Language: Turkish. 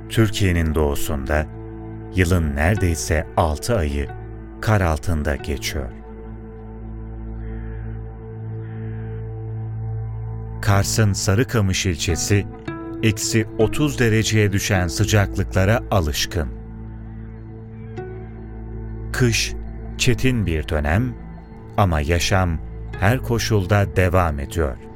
Türkiye'nin doğusunda yılın neredeyse 6 ayı kar altında geçiyor. Kars'ın Sarıkamış ilçesi, -30 dereceye düşen sıcaklıklara alışkın. Kış, çetin bir dönem ama yaşam her koşulda devam ediyor.